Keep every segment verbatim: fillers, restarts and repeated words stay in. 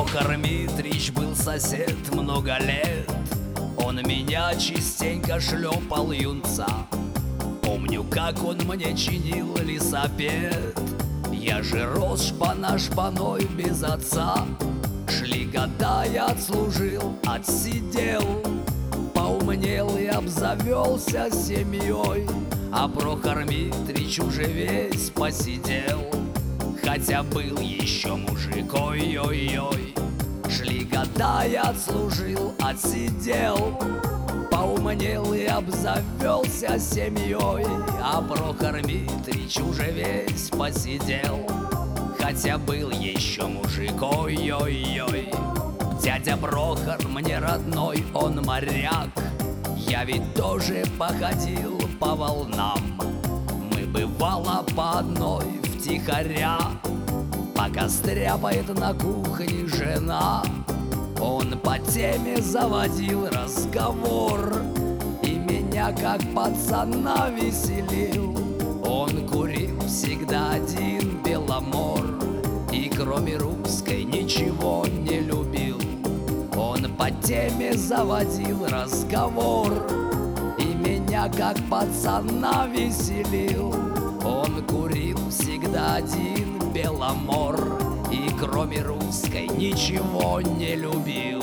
Прохор Митрич был сосед много лет. Он меня частенько шлепал юнца. Помню, как он мне чинил лесопед. Я же рос шпана-шпаной без отца. Шли года, я отслужил, отсидел, поумнел и обзавелся семьей. А Прохор Митрич уже весь посидел, хотя был еще мужик, ой-ой-ой. Шли года, я отслужил, отсидел, поумнел и обзавелся семьей. А Прохор Митрич уже весь посидел, хотя был еще мужик, ой-ой-ой. Дядя Прохор мне родной, он моряк. Я ведь тоже походил по волнам. Мы бывало по одной втихаря, пока стряпает на кухне жена. Он по теме заводил разговор и меня как пацана веселил. Он курил всегда один Беломор и кроме русской ничего не любил. Он по теме заводил разговор и меня как пацана веселил. Он курил всегда один Беломор и кроме русской ничего не любил.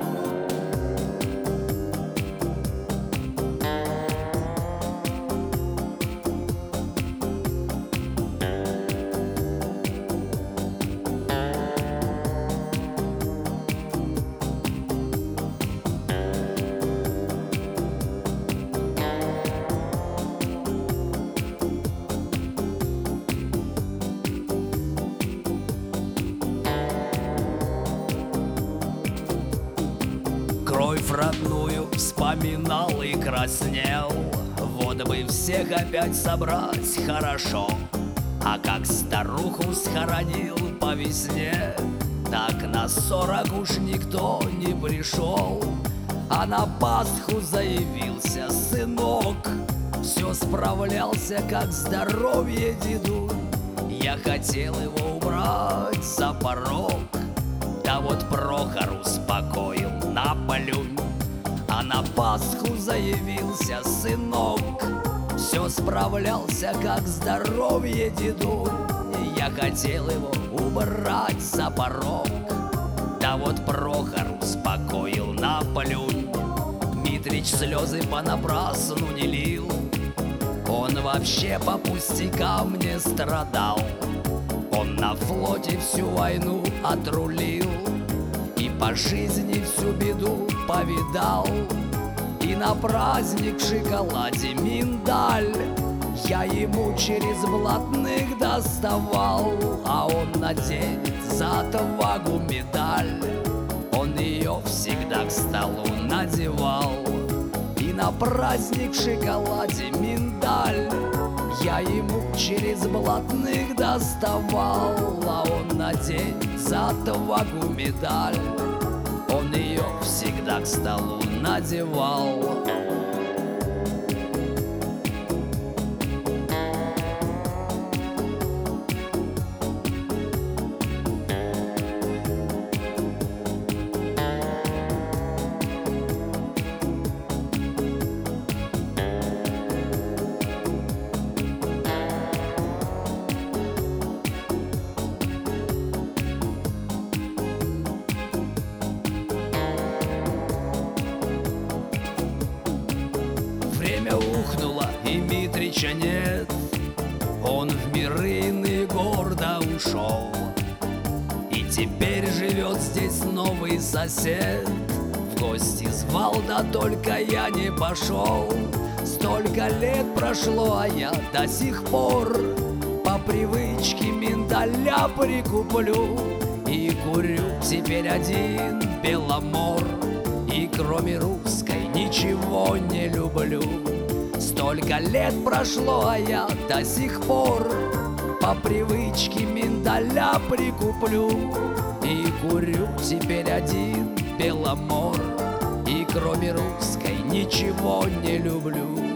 Кровь родную вспоминал и краснел. Вот бы всех опять собрать хорошо. А как старуху схоронил по весне, так на сорок уж никто не пришел. А на Пасху заявился сынок, все справлялся, как здоровье деду. Я хотел его убрать за порог, да вот Прохор успокоил: наплюнь. А на Пасху заявился сынок, все справлялся, как здоровье деду. Я хотел его убрать за порог, да вот Прохор успокоил: наплюнь. Митрич слезы понапрасну не лил, он вообще по пустякам не страдал. Он на флоте всю войну отрулил и по жизни всю беду повидал. И на праздник в шоколаде миндаль я ему через блатных доставал. А он наденет за отвагу медаль, он ее всегда к столу надевал. И на праздник в шоколаде миндаль я ему через блатных доставал. А он наденет за отвагу медаль, он ее всегда к столу надевал. Время ухнуло, и Митрича нет, он в миры иные гордо ушел. И теперь живет здесь новый сосед, в гости звал, да только я не пошел. Столько лет прошло, а я до сих пор по привычке миндаля прикуплю и курю теперь один Беломор. И кроме русской ничего не люблю. Столько лет прошло, а я до сих пор по привычке миндаля прикуплю и курю теперь один Беломор. И кроме русской ничего не люблю.